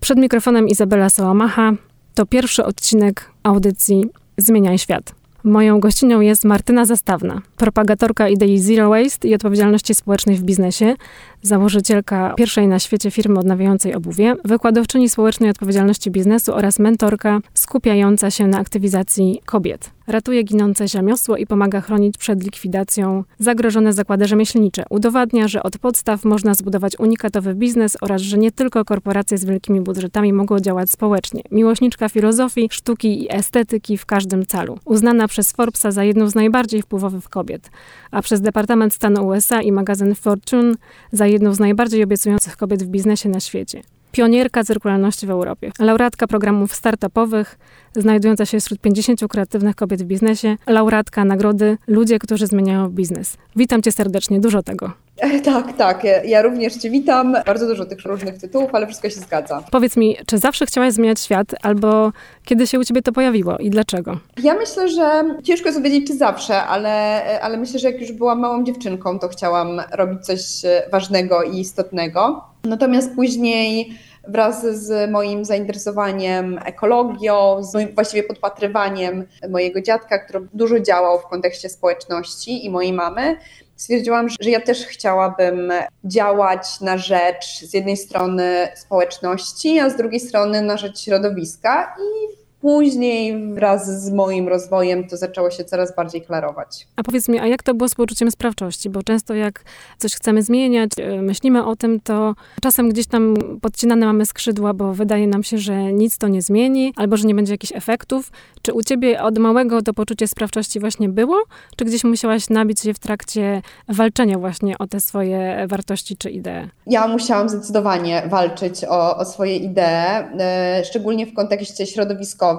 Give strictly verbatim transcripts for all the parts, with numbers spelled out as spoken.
Przed mikrofonem Izabela Sołomacha. To pierwszy odcinek audycji Zmieniaj Świat. Moją gościnią jest Martyna Zastawna, propagatorka idei Zero Waste i odpowiedzialności społecznej w biznesie, założycielka pierwszej na świecie firmy odnawiającej obuwie, wykładowczyni społecznej odpowiedzialności biznesu oraz mentorka skupiająca się na aktywizacji kobiet. Ratuje ginące rzemiosło i pomaga chronić przed likwidacją zagrożone zakłady rzemieślnicze. Udowadnia, że od podstaw można zbudować unikatowy biznes oraz, że nie tylko korporacje z wielkimi budżetami mogą działać społecznie. Miłośniczka filozofii, sztuki i estetyki w każdym calu. Uznana przez Forbesa za jedną z najbardziej wpływowych kobiet, a przez Departament Stanu U S A i magazyn Fortune za jedną z najbardziej obiecujących kobiet w biznesie na świecie. Pionierka cyrkularności w Europie. Laureatka programów startupowych, znajdująca się wśród pięćdziesięciu kreatywnych kobiet w biznesie. Laureatka nagrody Ludzie, którzy zmieniają biznes. Witam cię serdecznie, dużo tego. Tak, tak. Ja również cię witam. Bardzo dużo tych różnych tytułów, ale wszystko się zgadza. Powiedz mi, czy zawsze chciałaś zmieniać świat, albo kiedy się u ciebie to pojawiło i dlaczego? Ja myślę, że ciężko jest powiedzieć, czy zawsze, ale, ale myślę, że jak już byłam małą dziewczynką, to chciałam robić coś ważnego i istotnego. Natomiast później wraz z moim zainteresowaniem ekologią, z moim właściwie podpatrywaniem mojego dziadka, który dużo działał w kontekście społeczności i mojej mamy, stwierdziłam, że ja też chciałabym działać na rzecz z jednej strony społeczności, a z drugiej strony na rzecz środowiska i później wraz z moim rozwojem to zaczęło się coraz bardziej klarować. A powiedz mi, a jak to było z poczuciem sprawczości? Bo często jak coś chcemy zmieniać, myślimy o tym, to czasem gdzieś tam podcinane mamy skrzydła, bo wydaje nam się, że nic to nie zmieni, albo że nie będzie jakichś efektów. Czy u ciebie od małego to poczucie sprawczości właśnie było? Czy gdzieś musiałaś nabić się w trakcie walczenia właśnie o te swoje wartości czy idee? Ja musiałam zdecydowanie walczyć o, o swoje idee, szczególnie w kontekście środowiskowym,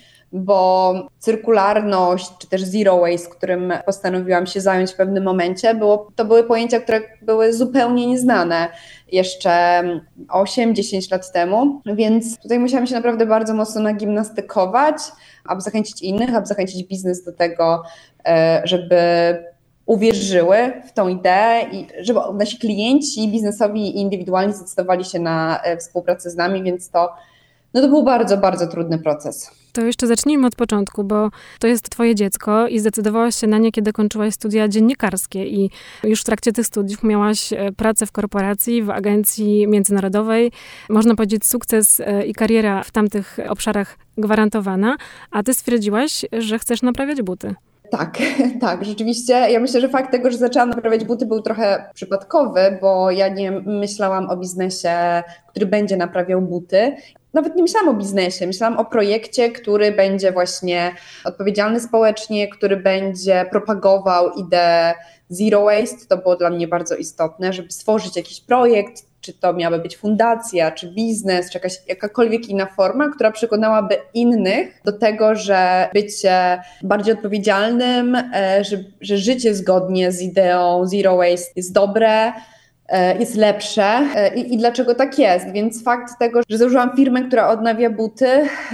bo cyrkularność czy też zero waste, którym postanowiłam się zająć w pewnym momencie, było, to były pojęcia, które były zupełnie nieznane jeszcze osiem dziesięć lat temu, więc tutaj musiałam się naprawdę bardzo mocno nagimnastykować, aby zachęcić innych, aby zachęcić biznes do tego, żeby uwierzyły w tą ideę i żeby nasi klienci biznesowi i indywidualni zdecydowali się na współpracę z nami, więc to No to był bardzo, bardzo trudny proces. To jeszcze zacznijmy od początku, bo to jest twoje dziecko i zdecydowałaś się na nie, kiedy kończyłaś studia dziennikarskie i już w trakcie tych studiów miałaś pracę w korporacji, w agencji międzynarodowej. Można powiedzieć, sukces i kariera w tamtych obszarach gwarantowana, a ty stwierdziłaś, że chcesz naprawiać buty. Tak, tak, rzeczywiście. Ja myślę, że fakt tego, że zaczęłam naprawiać buty, był trochę przypadkowy, bo ja nie myślałam o biznesie, który będzie naprawiał buty. Nawet nie myślałam o biznesie, myślałam o projekcie, który będzie właśnie odpowiedzialny społecznie, który będzie propagował ideę zero waste. To było dla mnie bardzo istotne, żeby stworzyć jakiś projekt, czy to miałaby być fundacja, czy biznes, czy jakaś, jakakolwiek inna forma, która przekonałaby innych do tego, że bycie bardziej odpowiedzialnym, że, że życie zgodnie z ideą zero waste jest dobre, jest lepsze I, i dlaczego tak jest. Więc fakt tego, że założyłam firmę, która odnawia buty,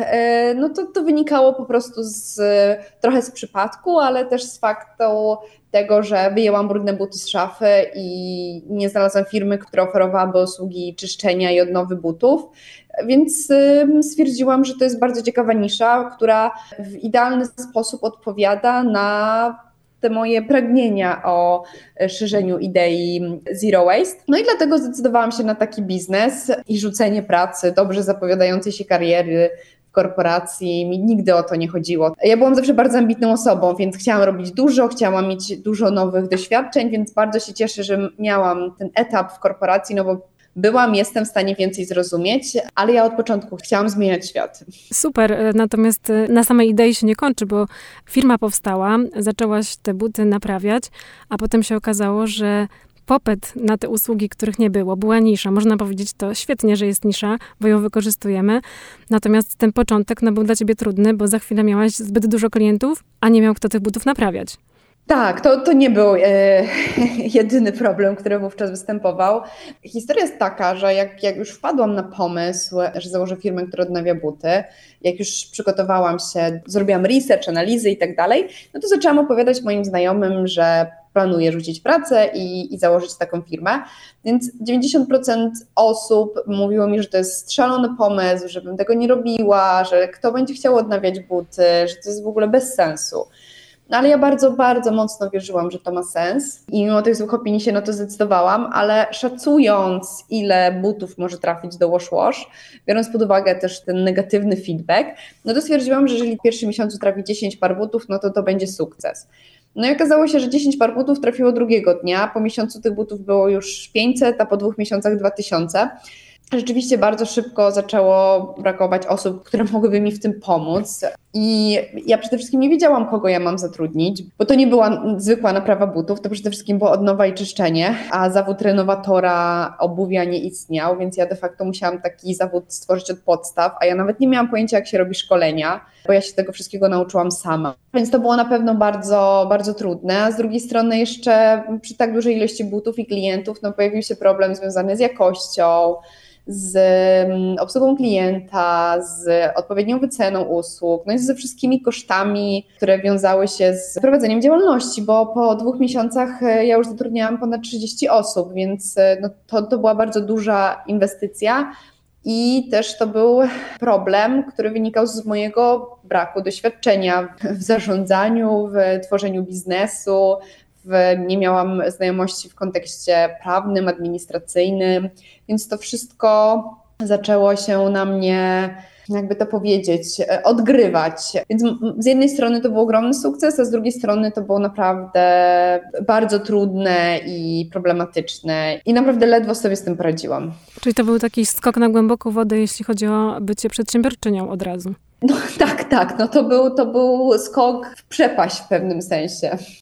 no to, to wynikało po prostu z, trochę z przypadku, ale też z faktu tego, że wyjęłam brudne buty z szafy i nie znalazłam firmy, która oferowałaby usługi czyszczenia i odnowy butów. Więc stwierdziłam, że to jest bardzo ciekawa nisza, która w idealny sposób odpowiada na te moje pragnienia o szerzeniu idei zero waste. No i dlatego zdecydowałam się na taki biznes i rzucenie pracy, dobrze zapowiadającej się kariery w korporacji. Mi nigdy o to nie chodziło. Ja byłam zawsze bardzo ambitną osobą, więc chciałam robić dużo, chciałam mieć dużo nowych doświadczeń, więc bardzo się cieszę, że miałam ten etap w korporacji, no bo byłam, jestem w stanie więcej zrozumieć, ale ja od początku chciałam zmieniać świat. Super, natomiast na samej idei się nie kończy, bo firma powstała, zaczęłaś te buty naprawiać, a potem się okazało, że popyt na te usługi, których nie było, była nisza. Można powiedzieć to świetnie, że jest nisza, bo ją wykorzystujemy. Natomiast ten początek no, był dla ciebie trudny, bo za chwilę miałaś zbyt dużo klientów, a nie miał kto tych butów naprawiać. Tak, to, to nie był e, jedyny problem, który wówczas występował. Historia jest taka, że jak, jak już wpadłam na pomysł, że założę firmę, która odnawia buty, jak już przygotowałam się, zrobiłam research, analizy i tak dalej, no to zaczęłam opowiadać moim znajomym, że planuje rzucić pracę i, i założyć taką firmę. Więc dziewięćdziesiąt procent osób mówiło mi, że to jest szalony pomysł, żebym tego nie robiła, że kto będzie chciał odnawiać buty, że to jest w ogóle bez sensu. No ale ja bardzo, bardzo mocno wierzyłam, że to ma sens i mimo tych złych opinii się na to zdecydowałam, ale szacując, ile butów może trafić do Wash Wash, biorąc pod uwagę też ten negatywny feedback, no to stwierdziłam, że jeżeli w pierwszym miesiącu trafi dziesięć par butów, no to to będzie sukces. No i okazało się, że dziesięć par butów trafiło drugiego dnia, po miesiącu tych butów było już pięćset, a po dwóch miesiącach dwa tysiące. Rzeczywiście bardzo szybko zaczęło brakować osób, które mogłyby mi w tym pomóc i ja przede wszystkim nie wiedziałam, kogo ja mam zatrudnić, bo to nie była zwykła naprawa butów, to przede wszystkim było odnowa i czyszczenie, a zawód renowatora obuwia nie istniał, więc ja de facto musiałam taki zawód stworzyć od podstaw, a ja nawet nie miałam pojęcia, jak się robi szkolenia, bo ja się tego wszystkiego nauczyłam sama. Więc to było na pewno bardzo, bardzo trudne, a z drugiej strony jeszcze przy tak dużej ilości butów i klientów no pojawił się problem związany z jakością, z obsługą klienta, z odpowiednią wyceną usług, no i ze wszystkimi kosztami, które wiązały się z prowadzeniem działalności, bo po dwóch miesiącach ja już zatrudniałam ponad trzydzieści osób, więc no to, to była bardzo duża inwestycja i też to był problem, który wynikał z mojego braku doświadczenia w zarządzaniu, w tworzeniu biznesu, nie miałam znajomości w kontekście prawnym, administracyjnym, więc to wszystko zaczęło się na mnie, jakby to powiedzieć, odgrywać. Więc z jednej strony to był ogromny sukces, a z drugiej strony to było naprawdę bardzo trudne i problematyczne i naprawdę ledwo sobie z tym poradziłam. Czyli to był taki skok na głęboką wodę, jeśli chodzi o bycie przedsiębiorczynią od razu. No tak, tak, no to był, to był skok w przepaść w pewnym sensie.